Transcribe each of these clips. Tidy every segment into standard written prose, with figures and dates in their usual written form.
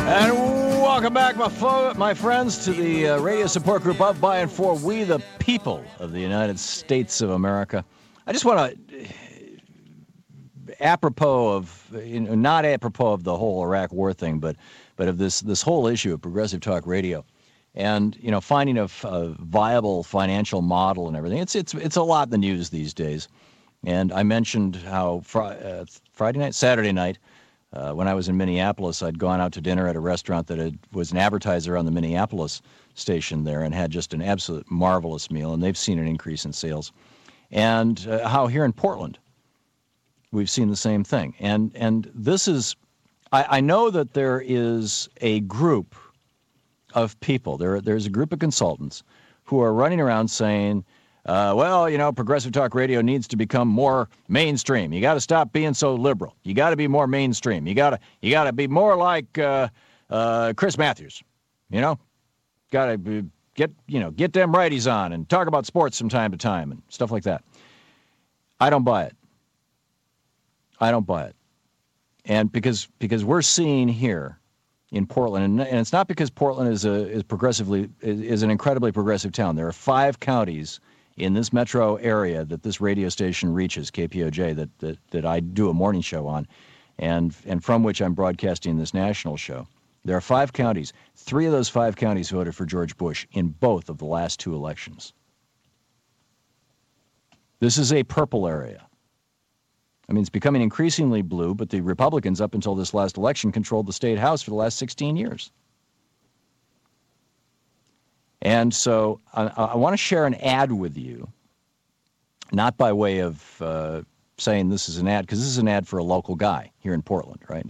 And welcome back, my friends, to the radio support group of, by, and for we the people of the United States of America. I just want to, apropos of, not apropos of the whole Iraq war thing, but of this whole issue of Progressive Talk Radio, and finding a viable financial model and everything. It's a lot in the news these days, and I mentioned how Saturday night. When I was in Minneapolis, I'd gone out to dinner at a restaurant that was an advertiser on the Minneapolis station there and had just an absolute marvelous meal, and they've seen an increase in sales. And how here in Portland, we've seen the same thing. And this is, I know that there is a group of people, there's a group of consultants who are running around saying, Progressive Talk Radio needs to become more mainstream. You got to stop being so liberal. You got to be more mainstream. You got to be more like Chris Matthews. Got to get them righties on and talk about sports from time to time and stuff like that. I don't buy it. And because we're seeing here in Portland, and it's not because Portland is an incredibly progressive town. There are 5 counties in this metro area that this radio station reaches, KPOJ, that I do a morning show on, and from which I'm broadcasting this national show. There are 5 counties. 3 of those 5 counties voted for George Bush in both of the last 2 elections. This is a purple area. I mean, it's becoming increasingly blue, but the Republicans, up until this last election, controlled the state house for the last 16 years. And so I want to share an ad with you, not by way of saying this is an ad, because this is an ad for a local guy here in Portland, right?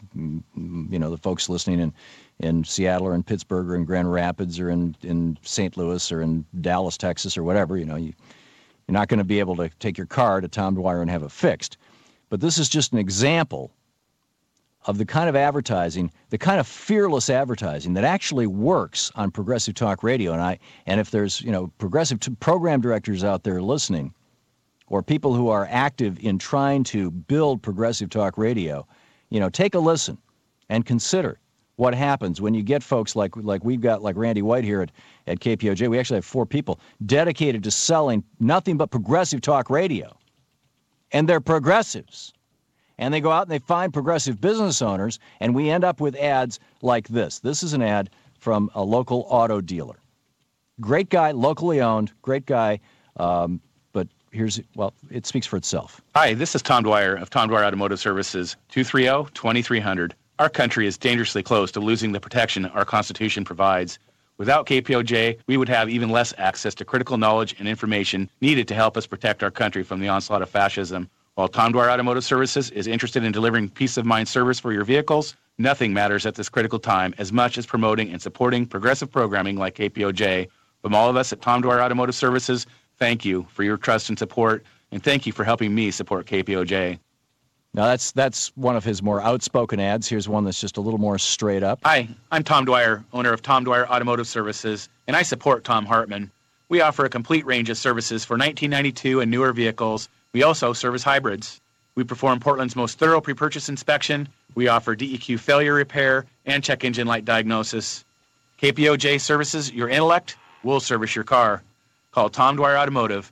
The folks listening in Seattle or in Pittsburgh or in Grand Rapids or in St. Louis or in Dallas, Texas or whatever, you're not going to be able to take your car to Tom Dwyer and have it fixed. But this is just an example of the kind of advertising, the kind of fearless advertising that actually works on Progressive Talk Radio. And if there's, progressive program directors out there listening, or people who are active in trying to build Progressive Talk Radio, take a listen and consider what happens when you get folks like we've got, like Randy White here at KPOJ. We actually have 4 people dedicated to selling nothing but Progressive Talk Radio. And they're progressives. And they go out and they find progressive business owners, and we end up with ads like this. This is an ad from a local auto dealer. Great guy, locally owned, great guy, but it speaks for itself. Hi, this is Tom Dwyer of Tom Dwyer Automotive Services, 230-2300. Our country is dangerously close to losing the protection our Constitution provides. Without KPOJ, we would have even less access to critical knowledge and information needed to help us protect our country from the onslaught of fascism. While Tom Dwyer Automotive Services is interested in delivering peace-of-mind service for your vehicles, nothing matters at this critical time as much as promoting and supporting progressive programming like KPOJ. From all of us at Tom Dwyer Automotive Services, thank you for your trust and support, and thank you for helping me support KPOJ. Now, that's one of his more outspoken ads. Here's one that's just a little more straight up. Hi, I'm Tom Dwyer, owner of Tom Dwyer Automotive Services, and I support Tom Hartman. We offer a complete range of services for 1992 and newer vehicles. We also service hybrids. We perform Portland's most thorough pre-purchase inspection. We offer DEQ failure repair and check engine light diagnosis. KPOJ services your intellect. We'll service your car. Call Tom Dwyer Automotive,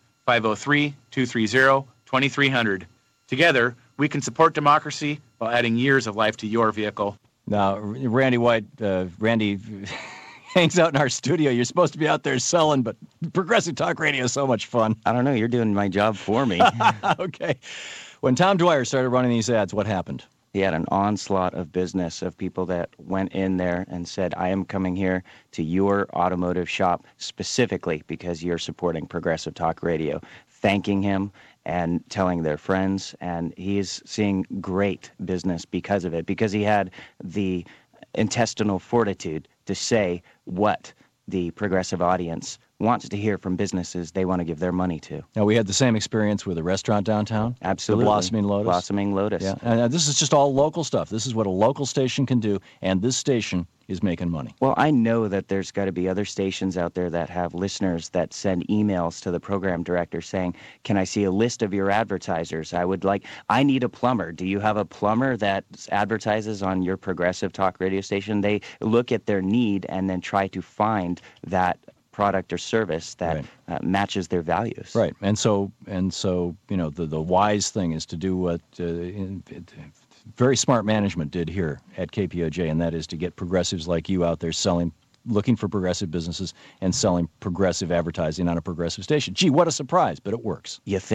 503-230-2300. Together, we can support democracy while adding years of life to your vehicle. Now, Randy White, Randy hangs out in our studio. You're supposed to be out there selling, but Progressive Talk Radio is so much fun. I don't know. You're doing my job for me. Okay. When Tom Dwyer started running these ads, what happened? He had an onslaught of business of people that went in there and said, I am coming here to your automotive shop specifically because you're supporting Progressive Talk Radio, thanking him and telling their friends. And he is seeing great business because of it, because he had the intestinal fortitude to say what the progressive audience wants to hear from businesses they want to give their money to. Now, we had the same experience with a restaurant downtown. Absolutely. The Blossoming Lotus. Blossoming Lotus. Yeah. And this is just all local stuff. This is what a local station can do, and this station is making money. Well, I know that there's got to be other stations out there that have listeners that send emails to the program director saying, can I see a list of your advertisers? I need a plumber. Do you have a plumber that advertises on your Progressive Talk radio station? They look at their need and then try to find that product or service that matches their values. Right. And so the wise thing is to do what very smart management did here at KPOJ, and that is to get progressives like you out there looking for progressive businesses and selling progressive advertising on a progressive station. Gee, what a surprise, but it works. You think